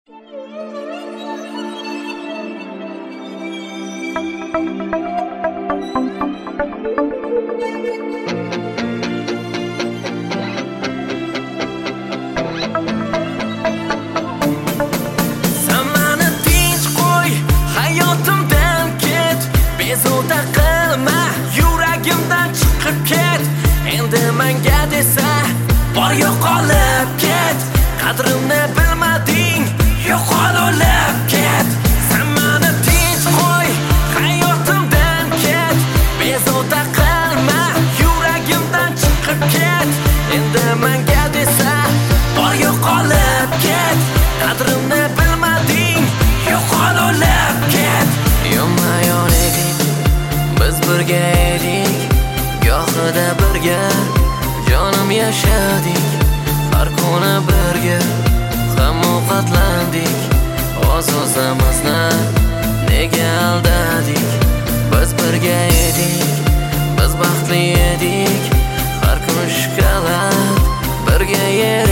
Samani tinch qo'y, hayotimdan ket. Bezovta qilma, yuragimdan chiqib ket. Endi menga desa, bor yo'qolib ket. Qadrimni bilmading, yo'qol o'lib ket. Samani tinch qo'y, hayotimdan ket. Bezovta qilma, yuragimdan chiqib ket. Endi menga desa, bor yo'qolib ket. Qadrimni bilmading, yo'qol o'lib ket. Yonma-yon edik, biz birga edik. Gohida birga jonim yashadik. Har kuni birga ham ovqatlandik. O'z-o'zimizni nega aldadik? Biz birga edik, biz baxtli edik. Har kuni shokolad birga yedik.